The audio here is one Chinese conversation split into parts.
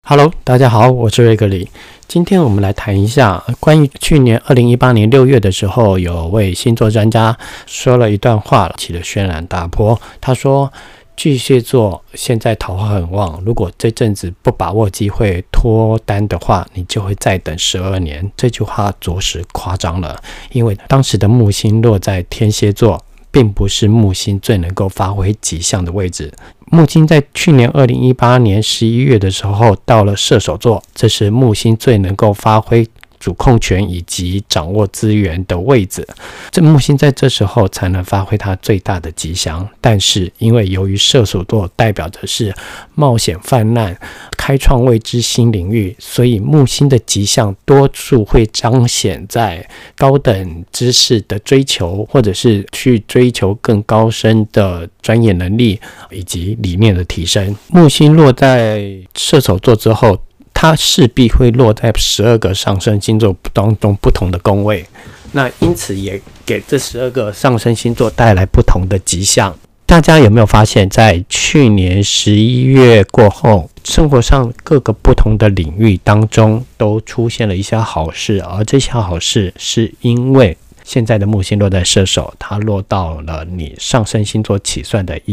Hello， 大家好，我是瑞格里。今天我们来谈一下关于去年2018年6月的时候，有位星座专家说了一段话，起了轩然大波。他说，巨蟹座现在桃花很旺，如果这阵子不把握机会脱单的话，你就会再等12年。这句话着实夸张了，因为当时的木星落在天蝎座，并不是木星最能够发挥吉象的位置。木星在去年2018年11月的时候到了射手座，这是木星最能够发挥主控权以及掌握资源的位置，这木星在这时候才能发挥它最大的吉祥。但是因为由于射手座代表的是冒险泛滥、开创未知新领域，所以木星的吉祥多数会彰显在高等知识的追求，或者是去追求更高深的专业能力以及理念的提升。木星落在射手座之后，它势必会落在12个上升星座当中不同的宫位，那因此也给这12个上升星座带来不同的吉象。大家有没有发现，在去年11月过后，生活上各个不同的领域当中都出现了一些好事，而这些好事是因为现在的木星落在射手，它落到了你上升星座起算的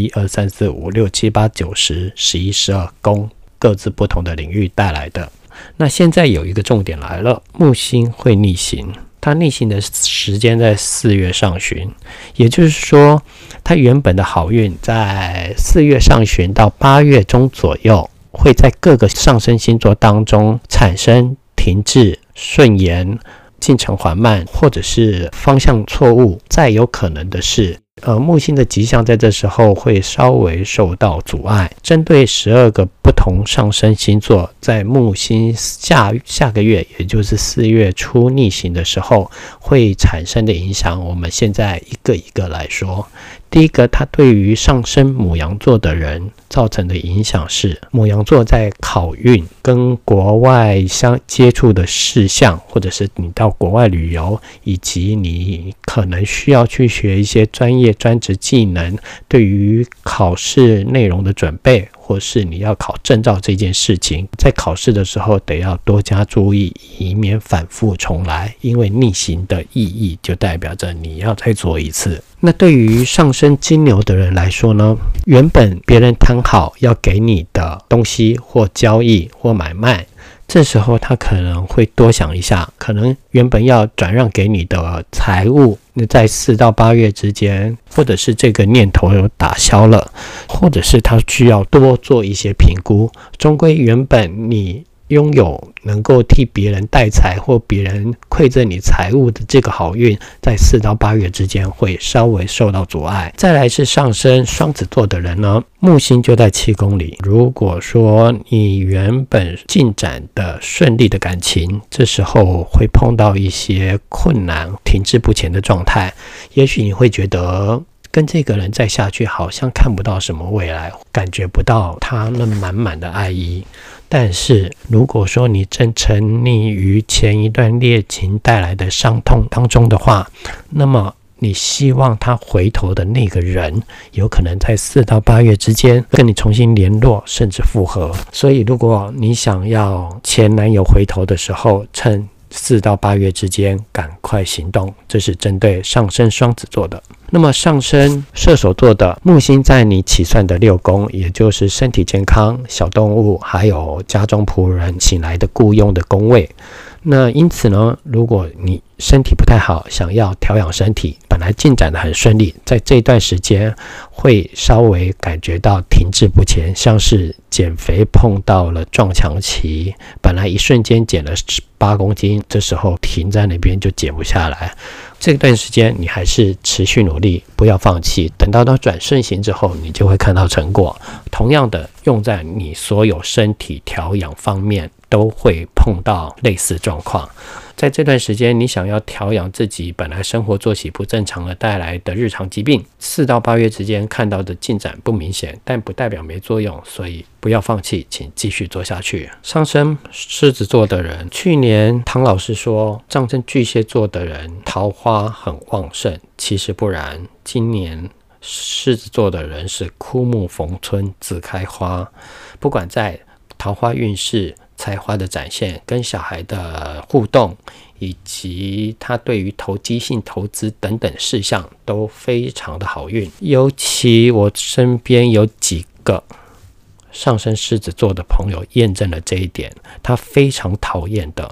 1、2、3、4、5、6、7、8、9、10、11、12宫各自不同的领域带来的。那现在有一个重点来了，木星会逆行，它逆行的时间在4月上旬，也就是说它原本的好运在4月上旬到8月中左右，会在各个上升星座当中产生停滞、顺延、进程缓慢，或者是方向错误。再有可能的是木星的吉象在这时候会稍微受到阻碍。针对12个不同上升星座，在木星下个月，也就是4月初逆行的时候会产生的影响，我们现在一个一个来说。第一个，它对于上升牡羊座的人造成的影响是，牡羊座在考运跟国外相接触的事项，或者是你到国外旅游，以及你可能需要去学一些专业专职技能，对于考试内容的准备，或是你要考证照这件事情，在考试的时候得要多加注意，以免反复重来。因为逆行的意义就代表着你要再做一次。那对于上升金牛的人来说呢，原本别人谈好要给你的东西或交易或买卖，这时候他可能会多想一下，可能原本要转让给你的财物，在4到8月之间，或者是这个念头有打消了，或者是他需要多做一些评估。终归原本你拥有能够替别人代财或别人馈赠你财物的这个好运，在4到8月之间会稍微受到阻碍。再来是上升双子座的人呢，木星就在7宫里。如果说你原本进展的顺利的感情，这时候会碰到一些困难、停滞不前的状态，也许你会觉得跟这个人再下去好像看不到什么未来，感觉不到他那满满的爱意。但是如果说你正沉溺于前一段恋情带来的伤痛当中的话，那么你希望他回头的那个人有可能在4到8月之间跟你重新联络，甚至复合。所以如果你想要前男友回头的时候，趁4到8月之间赶快行动。这是针对上升双子座的。那么上升射手座的木星在你起算的6宫，也就是身体健康、小动物还有家中仆人请来的雇佣的宫位。那因此呢，如果你身体不太好，想要调养身体，本来进展的很顺利，在这段时间会稍微感觉到停滞不前，像是减肥碰到了撞墙期，本来一瞬间减了8公斤，这时候停在那边就减不下来。这段时间你还是持续努力，不要放弃，等到它转顺行之后，你就会看到成果。同样的，用在你所有身体调养方面都会碰到类似状况。在这段时间，你想要调养自己本来生活作息不正常而带来的日常疾病，4到8月之间看到的进展不明显，但不代表没作用，所以不要放弃，请继续做下去。上升狮子座的人，去年唐老师说上升巨蟹座的人桃花很旺盛，其实不然，今年狮子座的人是枯木逢春自开花，不管在桃花运势、才华的展现、跟小孩的互动，以及他对于投机性投资等等事项都非常的好运。尤其我身边有几个上升狮子座的朋友验证了这一点，他非常讨厌的，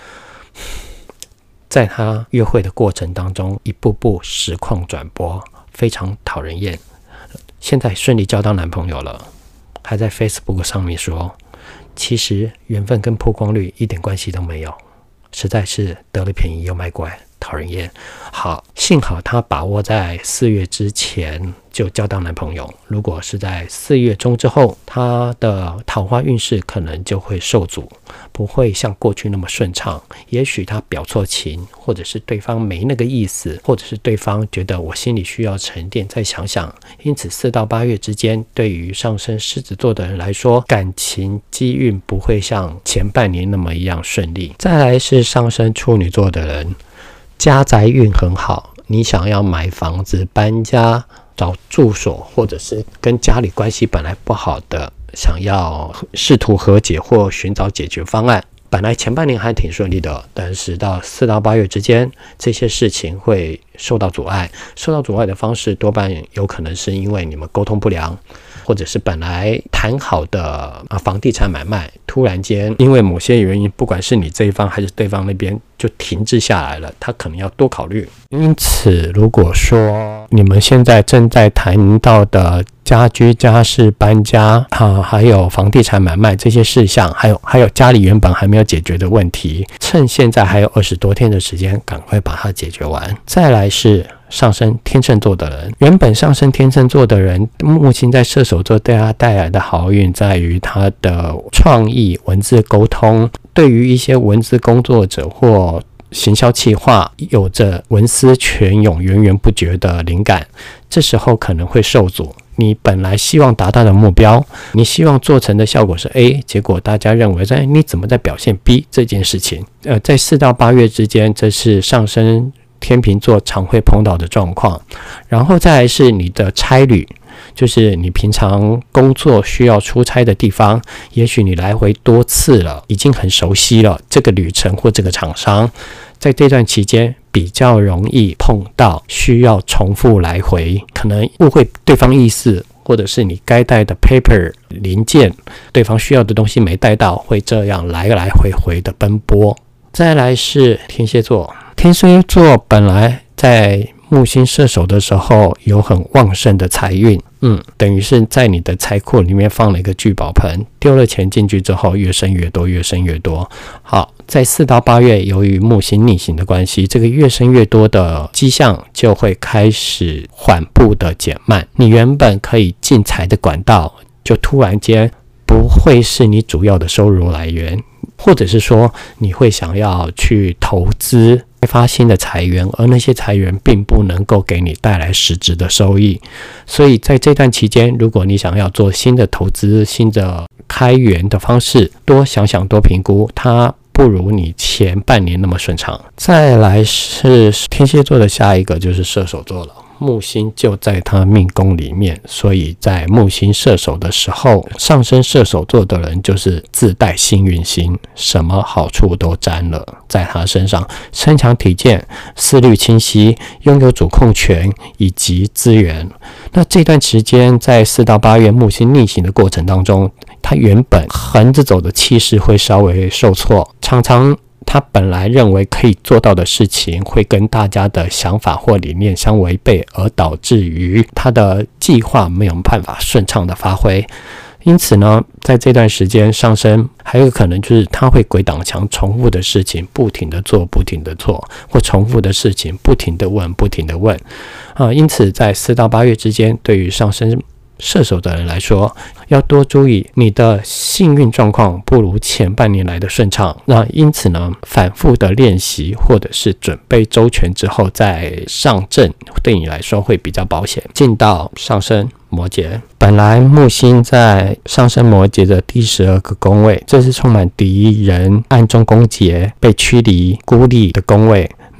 在他约会的过程当中一步步实况转播，非常讨人厌。现在顺利交到男朋友了，还在 Facebook 上面说，其实缘分跟曝光率一点关系都没有，实在是得了便宜又卖乖，讨人厌。好，幸好她把握在4月之前就交到男朋友，如果是在4月中之后，她的桃花运势可能就会受阻，不会像过去那么顺畅。也许她表错情，或者是对方没那个意思，或者是对方觉得我心里需要沉淀再想想。因此4到8月之间，对于上升狮子座的人来说，感情机运不会像前半年那么一样顺利。再来是上升处女座的人，家宅运很好，你想要买房子、搬家、找住所，或者是跟家里关系本来不好的，想要试图和解或寻找解决方案，本来前半年还挺顺利的，但是到4到8月之间，这些事情会受到阻碍。受到阻碍的方式多半有可能是因为你们沟通不良，或者是本来谈好的房地产买卖，突然间因为某些原因，不管是你这一方还是对方那边就停滞下来了，他可能要多考虑。因此如果说你们现在正在谈到的家居家事搬家还有房地产买卖这些事项，还有家里原本还没有解决的问题，趁现在还有20多天的时间，赶快把它解决完。再来是上升天秤座的人，原本上升天秤座的人，木星在射手座对他带来的好运在于他的创意、文字沟通，对于一些文字工作者或行销企划有着文思泉涌、源源不绝的灵感，这时候可能会受阻。你本来希望达到的目标，你希望做成的效果是 A， 结果大家认为你怎么在表现 B 这件事情。在4到8月之间，这是上升天秤座常会碰到的状况。然后再来是你的差旅，就是你平常工作需要出差的地方，也许你来回多次了，已经很熟悉了这个旅程或这个厂商，在这段期间比较容易碰到需要重复来回，可能误会对方意思，或者是你该带的 paper 零件，对方需要的东西没带到，会这样来回的奔波。再来是天蝎座，天蝎座本来在木星射手的时候有很旺盛的财运，等于是在你的财库里面放了一个聚宝盆，丢了钱进去之后越生越多，越生越多。好，在4到8月，由于木星逆行的关系，这个越生越多的迹象就会开始缓步的减慢，你原本可以进财的管道就突然间不会是你主要的收入来源，或者是说你会想要去投资开发新的财源，而那些财源并不能够给你带来实质的收益。所以在这段期间，如果你想要做新的投资、新的开源的方式，多想想多评估，它不如你前半年那么顺畅。再来是天蝎座的下一个就是射手座了，木星就在他命宫里面，所以在木星射手的时候，上升射手座的人就是自带幸运星，什么好处都沾了在他身上，身强体健，思虑清晰，拥有主控权以及资源。那这段时间在4到8月木星逆行的过程当中，他原本横着走的气势会稍微受挫，常常他本来认为可以做到的事情会跟大家的想法或理念相违背，而导致于他的计划没有办法顺畅的发挥。因此呢，在这段时间上升还有可能就是他会鬼挡墙，重复的事情不停的做，或重复的事情不停的问因此在4到8月之间，对于上升射手的人来说，要多注意你的幸运状况不如前半年来的顺畅。那因此呢，反复的练习或者是准备周全之后再上阵，对你来说会比较保险。进到上升摩羯，本来木星在上升摩羯的第12个宫位，这是充满敌人、暗中攻击、被驱离、孤立的宫位。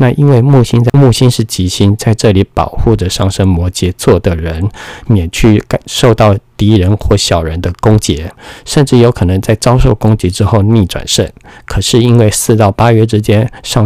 那因为木星是吉星，在这里保护着上升摩羯座的人，免去受到敌人或小人的攻击，甚至有可能在遭受攻击之后逆转胜。可是因为4到8月之间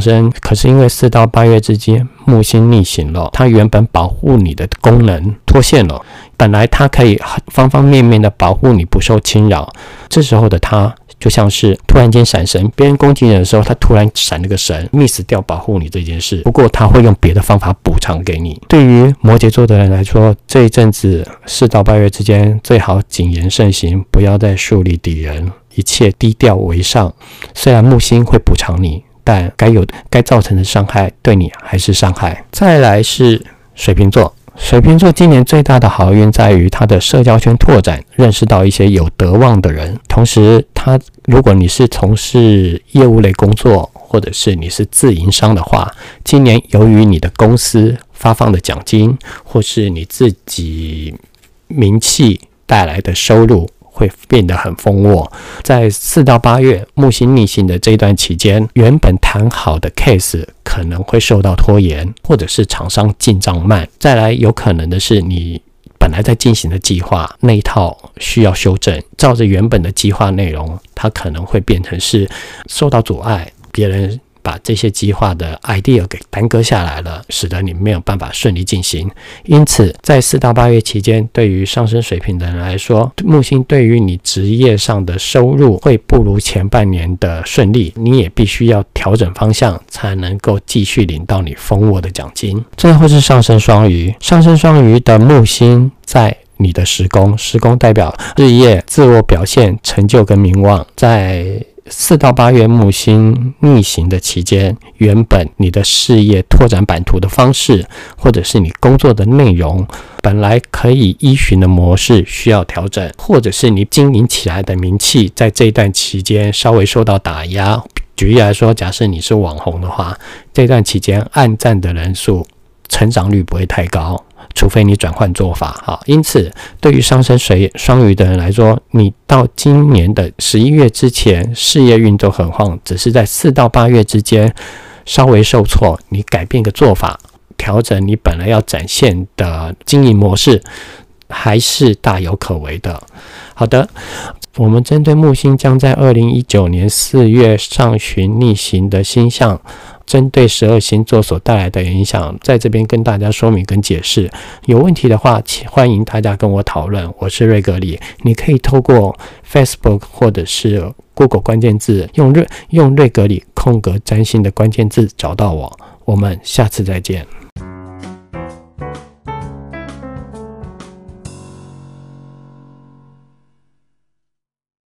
木星逆行了，它原本保护你的功能脱线了。本来它可以方方面面的保护你不受侵扰，这时候的它就像是突然间闪神，别人攻击人的时候，他突然闪了个神 ，miss 掉保护你这件事。不过他会用别的方法补偿给你。对于摩羯座的人来说，这一阵子4到8月之间，最好谨言慎行，不要再树立敌人，一切低调为上。虽然木星会补偿你，但该造成的伤害对你还是伤害。再来是水瓶座。水瓶座今年最大的好运在于他的社交圈拓展，认识到一些有德望的人。同时如果你是从事业务类工作，或者是你是自营商的话，今年由于你的公司发放的奖金，或是你自己名气带来的收入会变得很丰沃。在4到8月木星逆行的这段期间，原本谈好的 case 可能会受到拖延，或者是厂商进账慢。再来有可能的是，你本来在进行的计划那一套需要修正，照着原本的计划内容，它可能会变成是受到阻碍，别人把这些计划的 idea 给耽搁下来了，使得你没有办法顺利进行。因此在4到8月期间，对于上升水瓶的人来说，木星对于你职业上的收入会不如前半年的顺利，你也必须要调整方向，才能够继续领到你丰沃的奖金。最后是上升双鱼。上升双鱼的木星在你的时宫代表事业、自我表现、成就跟名望。在4到8月木星逆行的期间，原本你的事业拓展版图的方式，或者是你工作的内容，本来可以依循的模式需要调整，或者是你经营起来的名气在这一段期间稍微受到打压。举例来说，假设你是网红的话，这段期间按赞的人数成长率不会太高，除非你转换做法。因此对于上升双鱼的人来说，你到今年的11月之前事业运都很旺，只是在4到8月之间稍微受挫，你改变个做法，调整你本来要展现的经营模式，还是大有可为的。好的，我们针对木星将在2019年4月上旬逆行的星象，针对12星座所带来的影响，在这边跟大家说明跟解释。有问题的话，欢迎大家跟我讨论。我是瑞格里，你可以透过 Facebook 或者是 Google 关键字，用瑞格里空格占星的关键字找到我。我们下次再见。